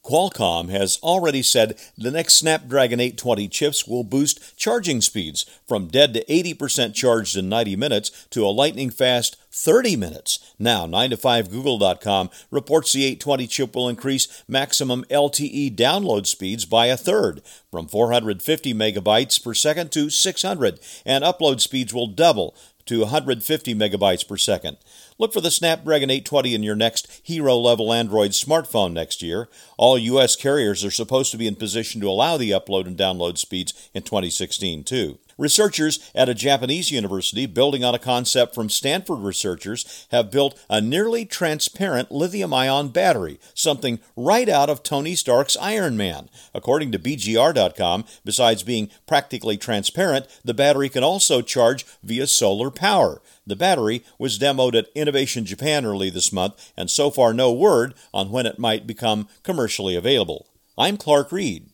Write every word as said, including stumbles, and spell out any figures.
Qualcomm has already said the next Snapdragon eight twenty chips will boost charging speeds from dead to eighty percent charged in ninety minutes to a lightning-fast thirty minutes. Now, nine to five Google dot com reports the eight twenty chip will increase maximum L T E download speeds by a third, from four hundred fifty megabytes per second to six hundred, and upload speeds will double to one hundred fifty megabytes per second. Look for the Snapdragon eight twenty in your next hero-level Android smartphone next year. All U S carriers are supposed to be in position to allow the upload and download speeds in twenty sixteen, too. Researchers at a Japanese university, building on a concept from Stanford researchers, have built a nearly transparent lithium-ion battery, something right out of Tony Stark's Iron Man. According to B G R dot com, besides being practically transparent, the battery can also charge via solar power. The battery was demoed at Innovation Japan early this month, and so far no word on when it might become commercially available. I'm Clark Reed.